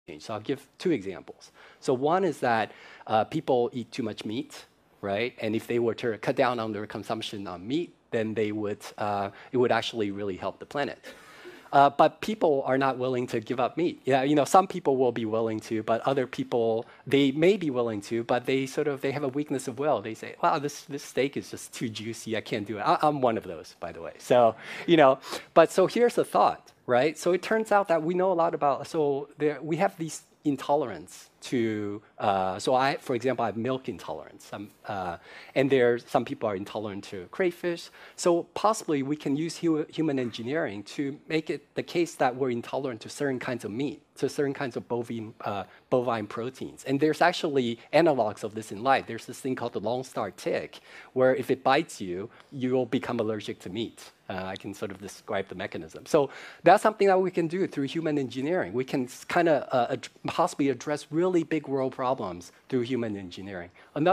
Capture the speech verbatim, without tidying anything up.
change. So I'll give two examples. So one is that uh, people eat too much meat, right? And if they were to cut down on their consumption on meat, then they would uh, it would actually really help the planet. Uh, but people are not willing to give up meat. Yeah, you know, some people will be willing to, but other people, they may be willing to, but they sort of, they have a weakness of will. They say, wow, this, this steak is just too juicy. I can't do it. I, I'm one of those, by the way. So, you know, but so here's the thought, right? So it turns out that we know a lot about, so there, we have these intolerance to, uh, so I, for example, I have milk intolerance. Um, uh, and there, some people are intolerant to crayfish. So possibly we can use hu human engineering to make it the case that we're intolerant to certain kinds of meat, to certain kinds of bovine, uh, bovine proteins. And there's actually analogs of this in life. There's this thing called the Lone Star tick, where if it bites you, you'll become allergic to meat. Uh, I can sort of describe the mechanism. So that's something that we can do through human engineering. We can kind of uh, ad possibly address really big world problems through human engineering. Another